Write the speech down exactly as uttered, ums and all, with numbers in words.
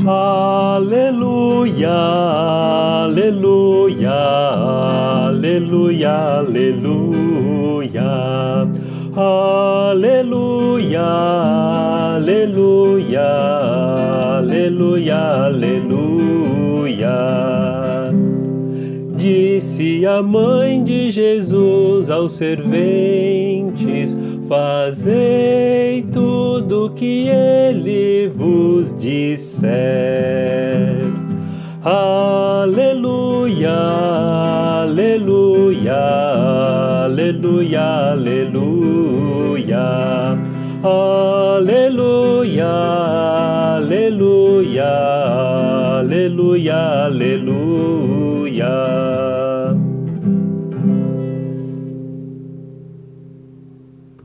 Aleluia, aleluia, aleluia, aleluia. Aleluia, aleluia, aleluia, aleluia. Disse a mãe de Jesus aos serventes: fazei tudo que ele vos disser. Aleluia, aleluia, aleluia, aleluia. Aleluia, aleluia, aleluia, aleluia.